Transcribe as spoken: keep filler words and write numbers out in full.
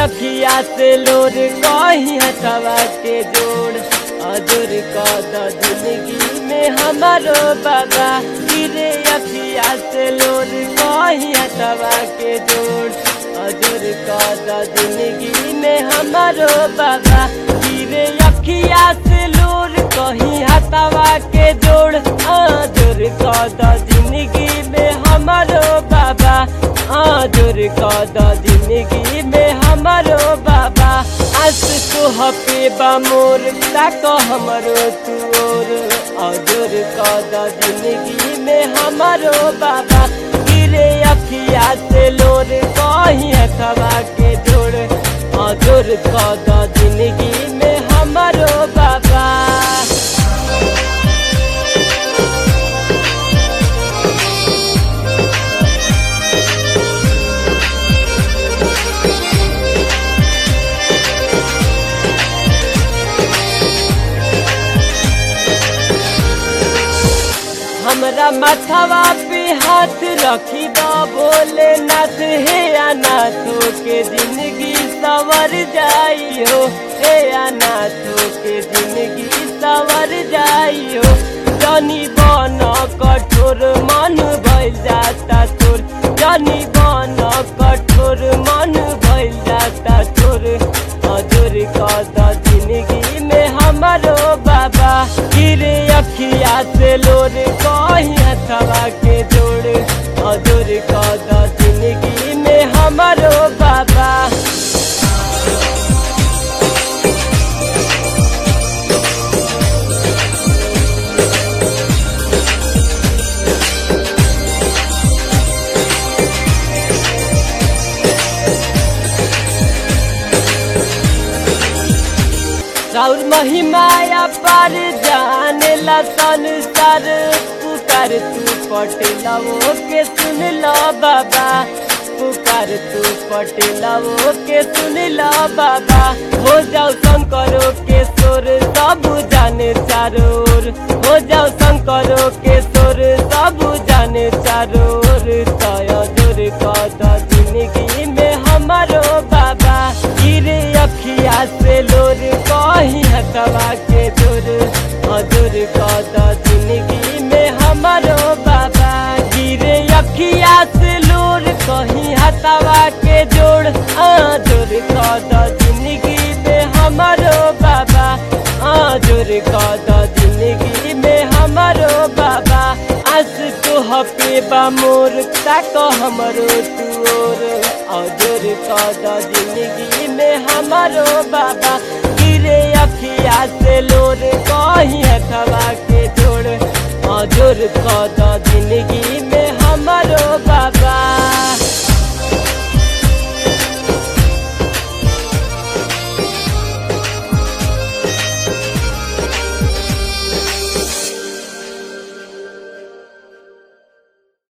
अखिया से लोर कहीं हथवा के जोड़ अजर कद जिंदगी में हमारो बाबा। गिरे अखिया से लोर कहीं हथवा के जोड़ अजर कद जिंदगी में हमारो बाबा। गिरे अखिया से लोर कहीं हथवा के जोड़ अजर कद जिंदगी में हमारो बाबा। आजर कद जिंदगी में हमारो बाबा। आस तो हपे बामोर ताक हमरो तुओर आजर कद जिंदगी में हमारो बाबा। गिरे अखिया से लोर कहीं हथवा के जोड़ आजर कद जिंदगी में हमारो बाबा। हमरा माथवा पे हाथ रखी द बोले नाथ हे अनाथों के जिंदगी सवर जाई हो। हे अनाथों के जिंदगी सवर जाई हो। जानी बन कठोर मन भइल जाता तोर जानी बन कठोर मन भइल जाता तोर अजर कद जिंदगी में हमारो बाबा। गिरे अखिया से लोर कहीं हथवा के जोड़ अजर कद जिंदगी में हमारो बाबा। राउर महिमाया पर जाने ला संसार पुकार तू पटेला वो के सुन लो बाबा। पुकार तू पटेला वो के सुन लो बाबा। हो जाओ शंकरों के सोर सब जाने चारों ओर हो जाओ शंकरों के सोर सब जाने चारों ओर। तयजर कद जिंदगी में हमारो बाबा। गिरे अखिया से लोर कहीं हथवा के जोड़ अजर कद जिंदगी में हमारो बाबा। गिरे अखिया से लोर कहीं हथवा के जोड़ अजर कद जिंदगी में हमारो बाबा। अजर कद जिंदगी में हमारो बाबा। आस तो हपे बामोर ताक हमरो तुओर अजर कद जिंदगी में हमारो बाबा। गिरे अखिया से लोर कहीं हथवा के जोड़ अजर कद